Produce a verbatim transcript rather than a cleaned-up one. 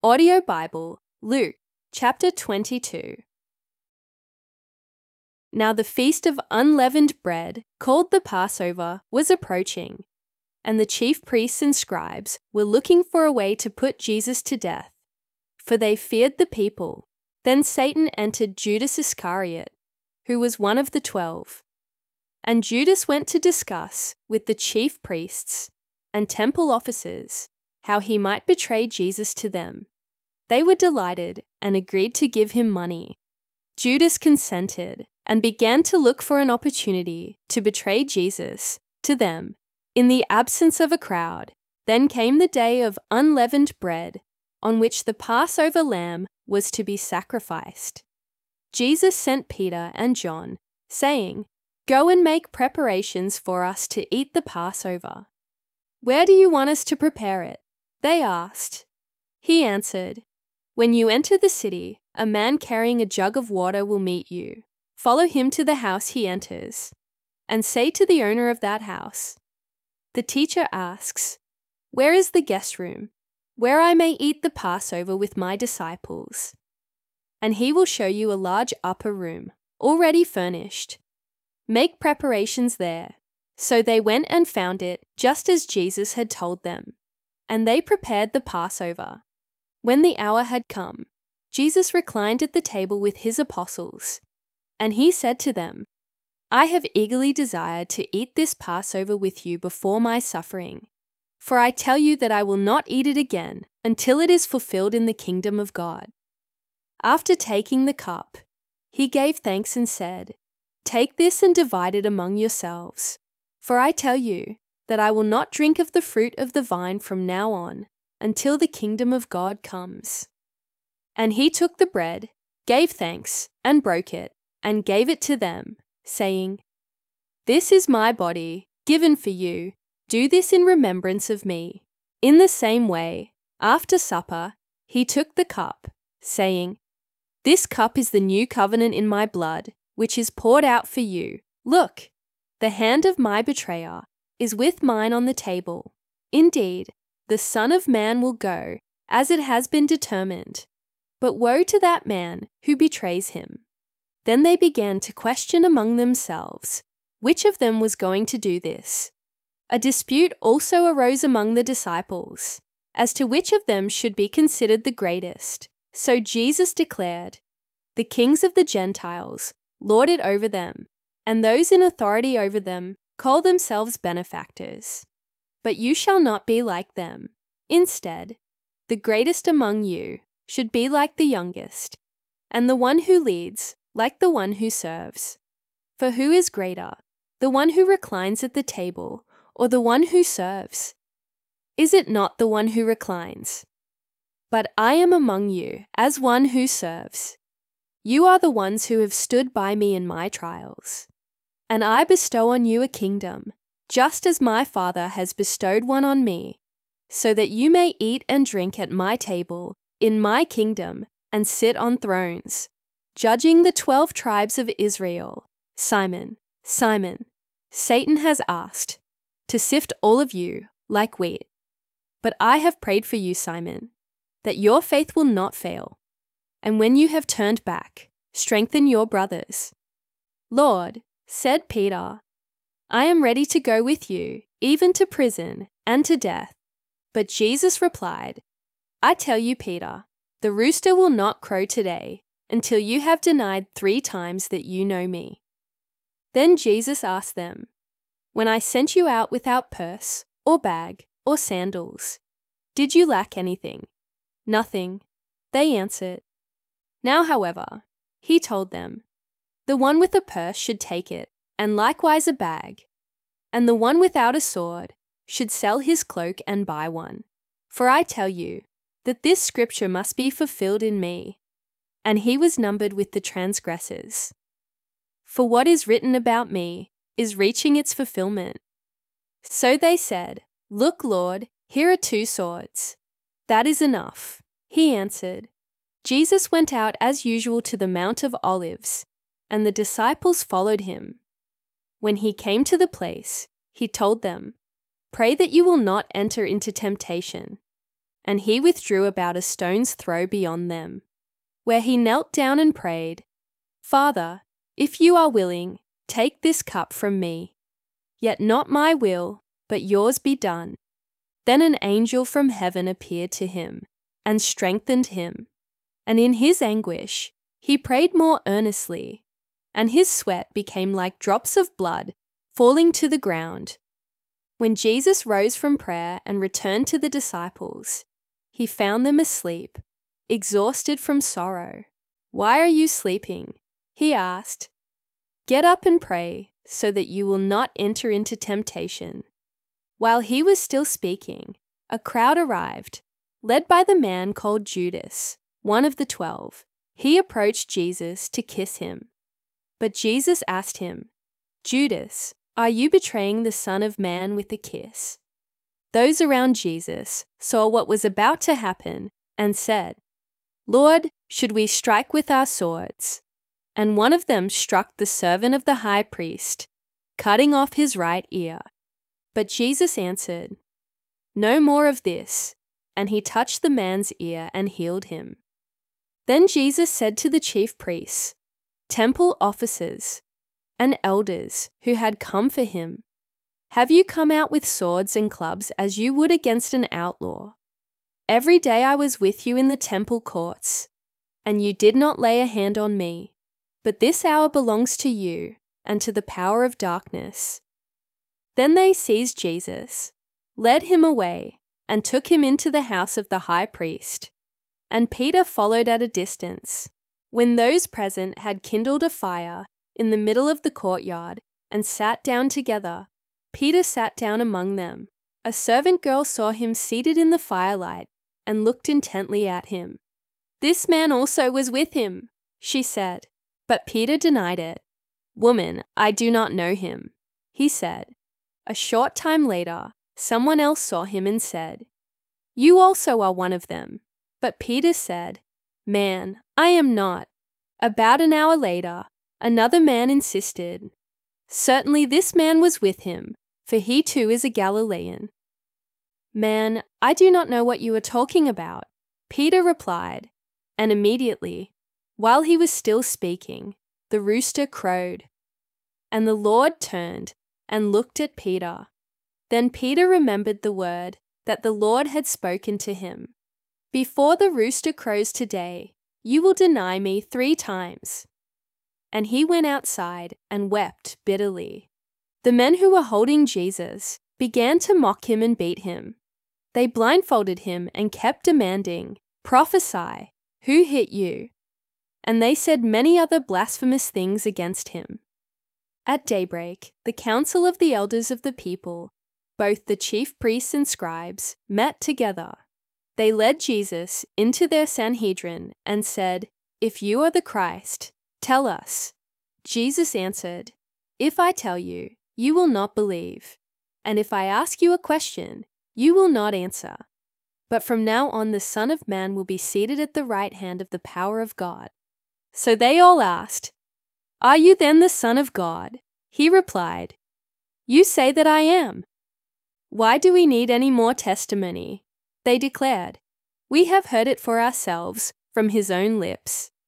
Audio Bible, Luke, chapter twenty-two. Now the feast of unleavened bread, called the Passover, was approaching, and the chief priests and scribes were looking for a way to put Jesus to death, for they feared the people. Then Satan entered Judas Iscariot, who was one of the twelve. And Judas went to discuss with the chief priests and temple officers how he might betray Jesus to them. They were delighted and agreed to give him money. Judas consented and began to look for an opportunity to betray Jesus to them in the absence of a crowd. Then came the day of unleavened bread, on which the Passover lamb was to be sacrificed. Jesus sent Peter and John, saying, "Go and make preparations for us to eat the Passover." "Where do you want us to prepare it?" they asked. He answered, "When you enter the city, a man carrying a jug of water will meet you. Follow him to the house he enters, and say to the owner of that house, 'The teacher asks, where is the guest room, where I may eat the Passover with my disciples?' And he will show you a large upper room, already furnished. Make preparations there." So they went and found it just as Jesus had told them, and they prepared the Passover. When the hour had come, Jesus reclined at the table with his apostles, and he said to them, "I have eagerly desired to eat this Passover with you before my suffering, for I tell you that I will not eat it again until it is fulfilled in the kingdom of God." After taking the cup, he gave thanks and said, "Take this and divide it among yourselves, for I tell you that I will not drink of the fruit of the vine from now on until the kingdom of God comes." And he took the bread, gave thanks, and broke it, and gave it to them, saying, "This is my body, given for you. Do this in remembrance of me." In the same way, after supper, he took the cup, saying, "This cup is the new covenant in my blood, which is poured out for you. Look, the hand of my betrayer is with mine on the table. Indeed, the Son of Man will go as it has been determined, but woe to that man who betrays him." Then they began to question among themselves which of them was going to do this. A dispute also arose among the disciples as to which of them should be considered the greatest. So Jesus declared, "The kings of the Gentiles lord it over them, and those in authority over them call themselves benefactors. But you shall not be like them. Instead, the greatest among you should be like the youngest, and the one who leads like the one who serves. For who is greater, the one who reclines at the table or the one who serves? Is it not the one who reclines? But I am among you as one who serves. You are the ones who have stood by me in my trials, and I bestow on you a kingdom, just as my Father has bestowed one on me, so that you may eat and drink at my table in my kingdom and sit on thrones, judging the twelve tribes of Israel. Simon, Simon, Satan has asked to sift all of you like wheat. But I have prayed for you, Simon, that your faith will not fail. And when you have turned back, strengthen your brothers." "Lord," said Peter, "I am ready to go with you, even to prison and to death." But Jesus replied, "I tell you, Peter, the rooster will not crow today until you have denied three times that you know me." Then Jesus asked them, "When I sent you out without purse or bag or sandals, did you lack anything?" "Nothing," they answered. Now, however, he told them, "The one with a purse should take it, and likewise a bag, and the one without a sword should sell his cloak and buy one. For I tell you that this scripture must be fulfilled in me." And he was numbered with the transgressors. For what is written about me is reaching its fulfillment. So they said, "Look, Lord, here are two swords." "That is enough," he answered. Jesus went out as usual to the Mount of Olives, and the disciples followed him. When he came to the place, he told them, "Pray that you will not enter into temptation." and he withdrew about a stone's throw beyond them, where he knelt down and prayed, "Father, if you are willing, take this cup from me. Yet not my will, but yours be done." Then an angel from heaven appeared to him and strengthened him. And in his anguish, he prayed more earnestly, and his sweat became like drops of blood falling to the ground. When Jesus rose from prayer and returned to the disciples, he found them asleep, exhausted from sorrow. "Why are you sleeping?" he asked. "Get up and pray, so that you will not enter into temptation." While he was still speaking, a crowd arrived, led by the man called Judas, one of the twelve. He approached Jesus to kiss him. But Jesus asked him, "Judas, are you betraying the Son of Man with a kiss?" Those around Jesus saw what was about to happen and said, "Lord, should we strike with our swords?" And one of them struck the servant of the high priest, cutting off his right ear. But Jesus answered, "No more of this," and he touched the man's ear and healed him. Then Jesus said to the chief priests, temple officers, and elders who had come for him, "Have you come out with swords and clubs as you would against an outlaw? Every day I was with you in the temple courts, and you did not lay a hand on me. But this hour belongs to you and to the power of darkness." Then they seized Jesus, led him away, and took him into the house of the high priest. And Peter followed at a distance. When those present had kindled a fire in the middle of the courtyard and sat down together, Peter sat down among them. A servant girl saw him seated in the firelight and looked intently at him. "This man also was with him," she said. But Peter denied it. "Woman, I do not know him," he said. A short time later, someone else saw him and said, "You also are one of them." But Peter said, "Man, I am not." About an hour later, another man insisted, "Certainly this man was with him, for he too is a Galilean." "Man, I do not know what you are talking about," Peter replied, and immediately, while he was still speaking, the rooster crowed. And the Lord turned and looked at Peter. Then Peter remembered the word that the Lord had spoken to him. "Before the rooster crows today, you will deny me three times." And he went outside and wept bitterly. The men who were holding Jesus began to mock him and beat him. They blindfolded him and kept demanding, "Prophesy, who hit you?" And they said many other blasphemous things against him. At daybreak, the council of the elders of the people, both the chief priests and scribes, met together. They led Jesus into their Sanhedrin and said, "If you are the Christ, tell us." Jesus answered, "If I tell you, you will not believe. And if I ask you a question, you will not answer. But from now on the Son of Man will be seated at the right hand of the power of God." So they all asked, "Are you then the Son of God?" He replied, "You say that I am." "Why do we need any more testimony?" They declared, "We have heard it for ourselves from his own lips."